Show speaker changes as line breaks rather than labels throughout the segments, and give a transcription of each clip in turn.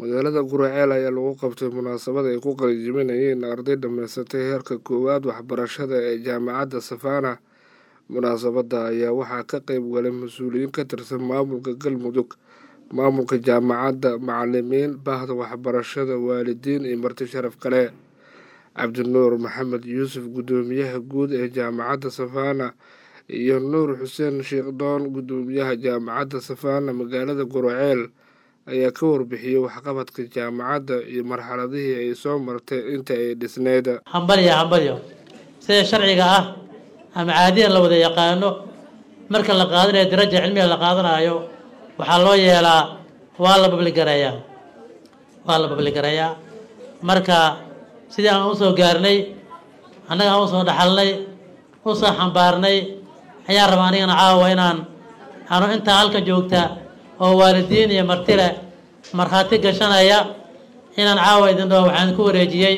magaalada Guraceel ayaa lagu qabtay munaasabad ay ku qalinjebinayeen arday dhamaysatay heerka koowaad waxbarashada ee jaamacadda Savannah. Munaasabadda ayaa waxaa ka qayb galay mas'uuliyiin ka tirsan maamulka Galmudug, maamulka jaamacadda, macallimiin, bahda waxbarashada, waalidiin iyo marti sharaf kale. Cabdinuur Maxamed Yuusuf, guddoomiyaha guud ee jaamacadda Savannah, iyo Nuur Xuseen Sheekdoon, guddoomiyaha jaamacadda Savannah magaalada Guraceel, ayaa ka warbixiyay waxqabadka jaamacadda iyo marxaladihii ay soo martay inta ay dhisneyd.
hambalyo sida sharciga ah ama caadiyan la wada yaqaano marka la qaadanayo darajo cilmiga la qaadanayo waxaa loo yeelaa waa la babligareeyaa marka sidii aan u soo gaarnay annaga aan u soo dhaxalnay u soo xambaarnay ayaan rabaa anigana caawa inaan intaa halka joogta oo waalidiin iyo marti leh markhaati gashanaya inaan caawa idin dhaho waxaan ku wareejiyey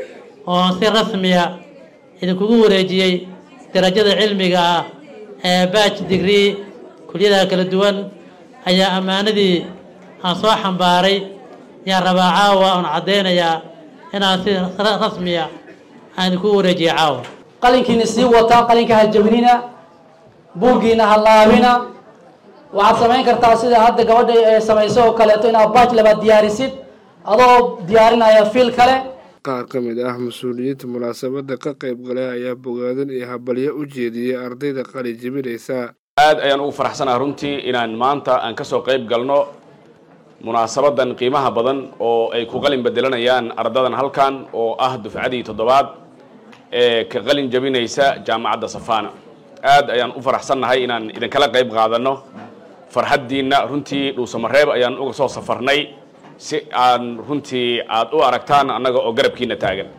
oo si rasmiya idinkugu wareejiyey darajada cilmiga ah ee batch degree kulliyadaha kala duwan ayaa ammaanadii aan soo xambaaray yaan rabaa caawa oon caddaynayaa inaan si rasmiya aan idinkugu wareejiyey caawa.
qalinkiina sii wataa, qalinka ha jabinina, buuggiina ha laabina. waxaad samayn kartaa sida hadda gabadha ay samayso oo kaleeto inaad batch labaad diyaarisid adoo diyaarinaya fiil kale.
qaar ka mid ah mas-uuliyiinta munaasabadda ka qayb galay ayaa bogaadin iyo habalyo u jeediyey ardayda qalinjebinaysa.
aad ayaan ugu faraxsanahay runtii inaan maanta aan ka soo qayb galno munaasabadan qiimaha badan oo ay ku qalin bedelanayaan ardadan halkan oo ah dufcadii 7aad ee ka qalin jebinaysa jaamacadda Savannah. aad ayaan u faraxsanahay inaan idin kala qayb qaadano farxadiina. runtii dhuusamareeb ayaan uga soo safarnay si aan runtii aad u aragtaan annaga oo garabkiina taagan.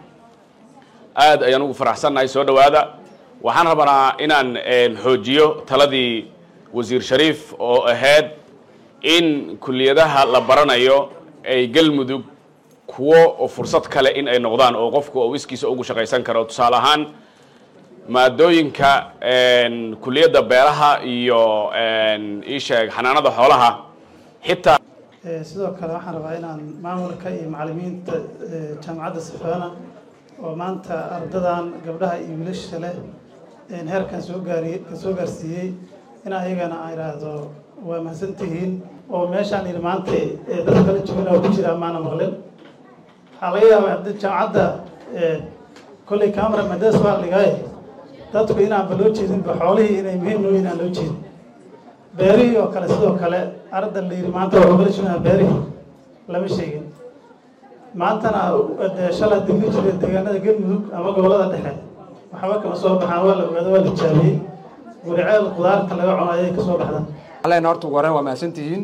aad ayaan ugu faraxsanahay. soo dhawaada. waxaan rabnaa inaan xoojiyo taladii wasiir Shariif oo ahayd in kulliyadaha la baranayo ay Galmudug kuwo oo fursad kale in ay noqdaan oo qofku oo iskiisa ugu shaqaysan karo. tusaale ahaan maadooyinka kulliyadda beeraha iyo xanaanada xoolaha xitaa.
sidoo kale waxaan rabaa inaan maamulka iyo macallimiinta jaamacadda Savannah oo maanta ardadan gabdhaha iyo wiilasha leh heerkan soo gaarsiiyey in ayagana aan iraahdo waa mahadsantihiin. oo meeshaan ila maanta dad kala joogan oo ku jira maana maqlin. waxaa laga yaabaa jaamacadda kolley camera madas waa dhigay dadku inaanba loo jeedinba xoolihii inay muhiim noo inaan loo jeedin. beerihii oo kale sidoo kale arda la yidhi maanta waa kala joognaa beerihii lama sheegin. maantana shalay degli jiray deegaanada Galmudug ama gobolada dhexe waxba kama soo baxaan, waa la ogaado, waa la jaabiyey. Guraceel qudaarta laga cuno ayay ka soo baxdaan.
allayna horta ugu horreyn waa mahadsantihiin.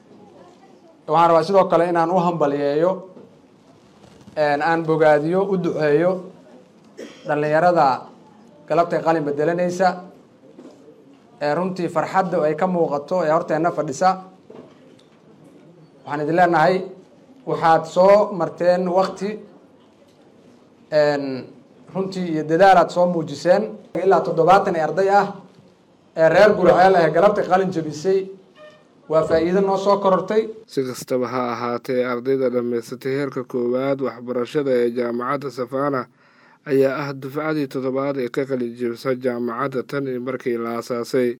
waxaan rabaa sidoo kale inaan u hambaliyeeyo aan bogaadiyo u duceeyo dhallinyarada galabtay qalin bedelanaysa ee runtii farxadda ay ka muuqato ee horteenna fadhisa. waxaan idin leenahay waxaad soo marteen waqti runtii iyo dadaalaad soo muujiseen. ilaa 70 arday ah ee reer Guraceel ah galabtay qalin jebisay waa faa'iido noo soo korortay.
si kastaba ha ahaatee, ardayda dhamaysatay heerka koowaad waxbarashada ee jaamacadda Savannah ayaa ah dufcadii 7aad ee ka qalin jebisay jaamacadda tan iyo markii la aasaasay.